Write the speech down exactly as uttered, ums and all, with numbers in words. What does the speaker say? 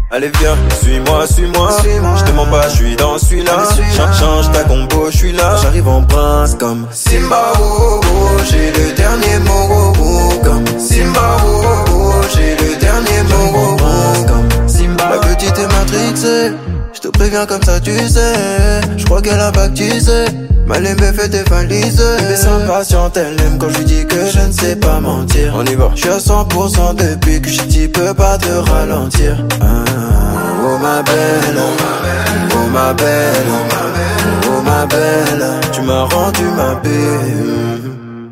Allez viens, suis-moi, suis-moi, suis-moi. Je te mens pas, je suis dans celui-là. Change, change ta combo, je suis là. J'arrive en prince comme Simba, oh, oh. J'ai le dernier mot, oh, oh. Comme Simba, oh, oh. J'ai le dernier mot, oh, oh. Comme Simba. La petite est matrixée, je te préviens comme ça tu sais. Je crois qu'elle a baptisé mal aimé fait tes valises. Mais sans patiente, elle aime quand je lui dis que je ne sais pas mentir. On y va. Je suis à cent pour cent depuis que je dis peux pas te ralentir. Ah, oh ma belle, oh ma belle, oh ma belle, tu m'as rendu ma belle.